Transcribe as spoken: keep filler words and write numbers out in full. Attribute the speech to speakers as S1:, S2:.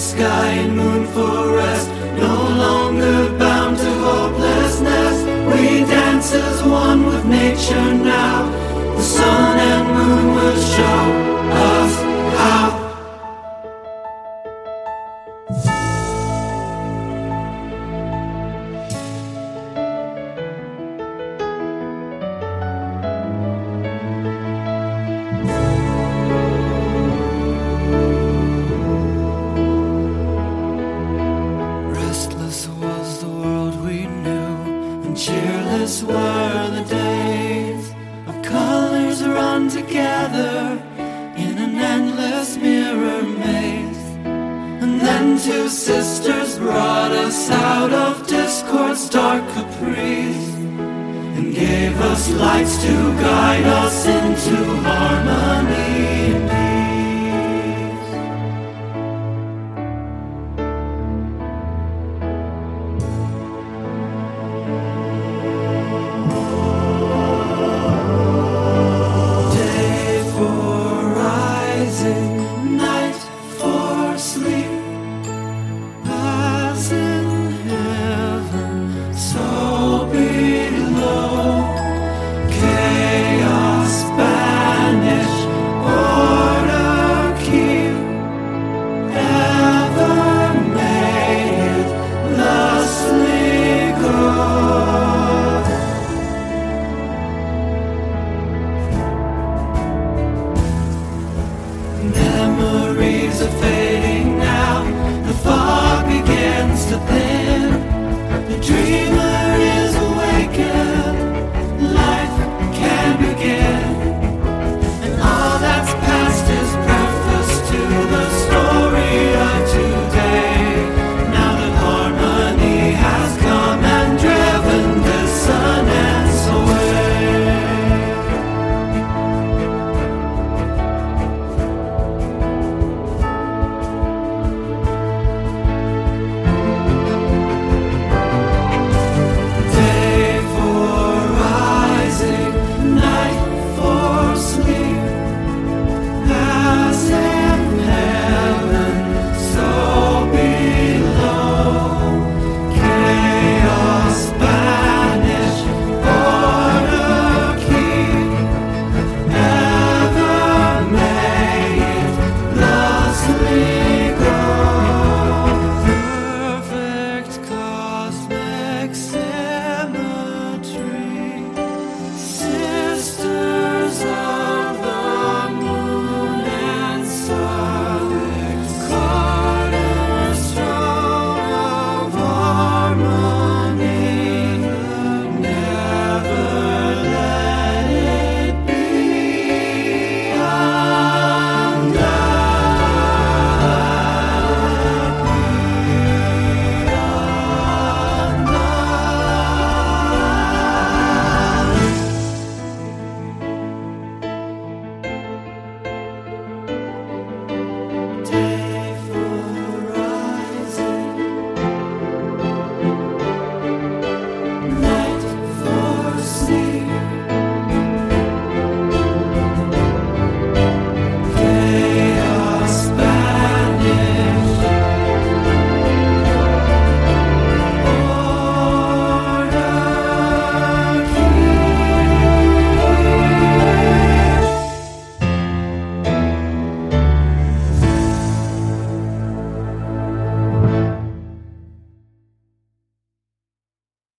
S1: sky and moon for rest, no longer bound to hopelessness. We dance as one with nature now. The sun and moon will show us how. Cheerless were the days of colors run together in an endless mirror maze. And then two sisters brought us out of discord's dark caprice and gave us lights to guide us into harmony and peace.